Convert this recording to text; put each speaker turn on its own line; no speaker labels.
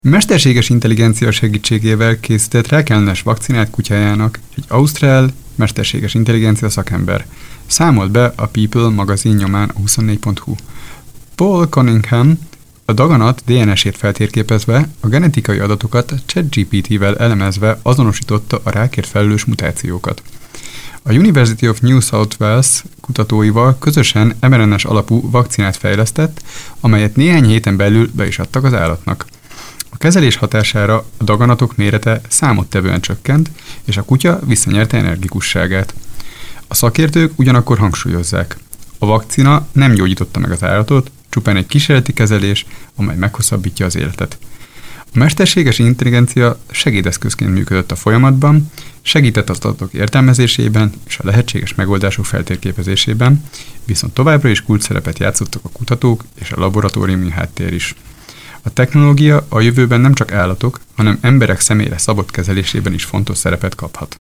Mesterséges intelligencia segítségével készített rákellenes vakcinát kutyájának egy ausztrál mesterséges intelligencia szakember. Számolt be a People magazin nyomán a 24.hu. Paul Cunningham a daganat DNS-ét feltérképezve, a genetikai adatokat ChatGPT-vel elemezve azonosította a rákért felelős mutációkat. A University of New South Wales kutatóival közösen mRNA-s alapú vakcinát fejlesztett, amelyet néhány héten belül be is adtak az állatnak. A kezelés hatására a daganatok mérete számottevően csökkent, és a kutya visszanyerte energikusságát. A szakértők ugyanakkor hangsúlyozzák. A vakcina nem gyógyította meg az állatot, csupán egy kísérleti kezelés, amely meghosszabbítja az életet. A mesterséges intelligencia segédeszközként működött a folyamatban, segített az adatok értelmezésében és a lehetséges megoldások feltérképezésében, viszont továbbra is kulcsszerepet játszottak a kutatók és a laboratóriumi háttér is. A technológia a jövőben nem csak állatok, hanem emberek személyre szabott kezelésében is fontos szerepet kaphat.